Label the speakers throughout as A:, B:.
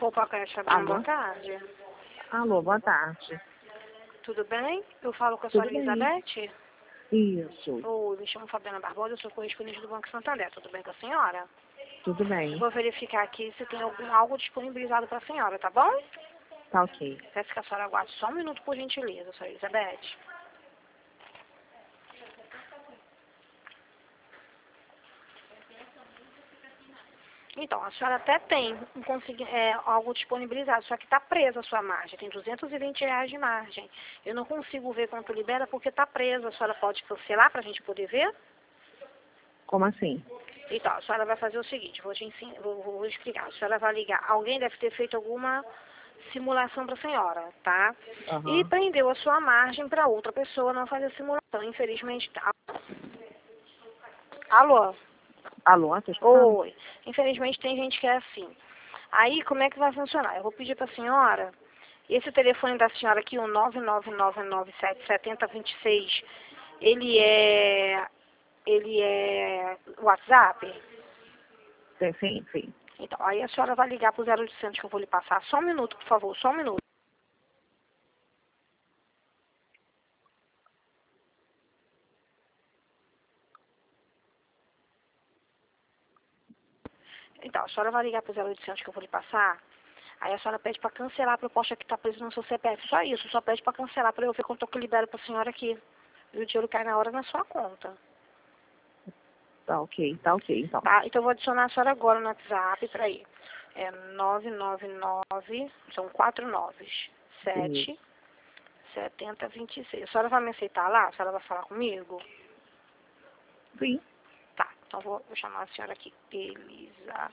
A: Poupa Creche, Fabiana,
B: Alô?
A: boa tarde.
B: Alô, boa tarde.
A: Tudo bem? Eu falo com a
B: Tudo
A: senhora
B: bem?
A: Elizabeth.
B: Isso,
A: Oi, me chamo Fabiana Barbosa, eu sou correspondente do Banco Santander. Tudo bem com a senhora?
B: tudo
A: Eu
B: bem.
A: vou verificar aqui se tem algo disponibilizado para a senhora, tá bom?
B: Tá ok.
A: Peço que a senhora aguarde só um minuto, por gentileza, senhora Elizabeth. Então, a senhora até tem algo disponibilizado, só que está presa a sua margem. Tem R$ 220 de margem. Eu não consigo ver quanto libera porque está presa. A senhora pode cancelar para a gente poder ver?
B: Como assim?
A: Então, a senhora vai fazer o seguinte, vou explicar. A senhora vai ligar. Alguém deve ter feito alguma simulação para a senhora, tá? E
B: Aham.
A: prendeu a sua margem para outra pessoa não fazer a simulação. Infelizmente, tá. Alô?
B: Alô, tô escutando?
A: Oi. Infelizmente tem gente que é assim. Aí, como é que vai funcionar? Eu vou pedir para a senhora, esse telefone da senhora aqui, o 999977026, ele é WhatsApp?
B: Sim, sim.
A: Então, aí a senhora vai ligar para o 0800 que eu vou lhe passar. Só um minuto, por favor, só um minuto. Então, a senhora vai ligar para o 0800 que eu vou lhe passar. Aí a senhora pede para cancelar a proposta que está presa no seu CPF. Só isso, só pede para cancelar para eu ver quanto que eu libero para a senhora aqui. E o dinheiro cai na hora na sua conta.
B: Tá ok, então.
A: Tá? Então eu vou adicionar a senhora agora no WhatsApp, peraí. É 999, são 4 noves.
B: Isso.
A: 7, 7026. A senhora vai me aceitar lá? A senhora vai falar comigo?
B: Sim.
A: Tá, então vou chamar a senhora aqui. Elizabeth.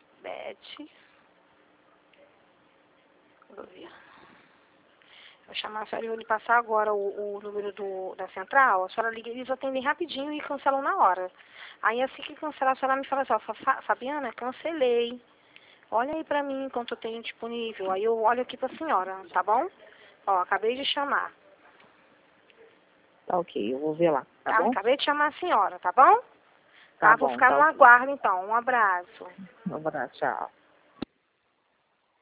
A: Vou ver. Vou chamar a senhora e vou lhe passar agora o número da central. A senhora liga, eles atendem rapidinho e cancelam na hora. Aí assim que cancelar, a senhora me fala assim, ó, Fabiana, cancelei. Olha aí pra mim quanto eu tenho disponível. Aí eu olho aqui pra senhora, tá bom? Ó, acabei de chamar,
B: Tá ok, eu vou ver lá, tá
A: tá?
B: bom?
A: Acabei de chamar a senhora, tá bom?
B: Tá
A: Tá, vou
B: bom,
A: ficar
B: tá
A: no
B: ok.
A: aguardo então. Um abraço.
B: Um abraço, tchau.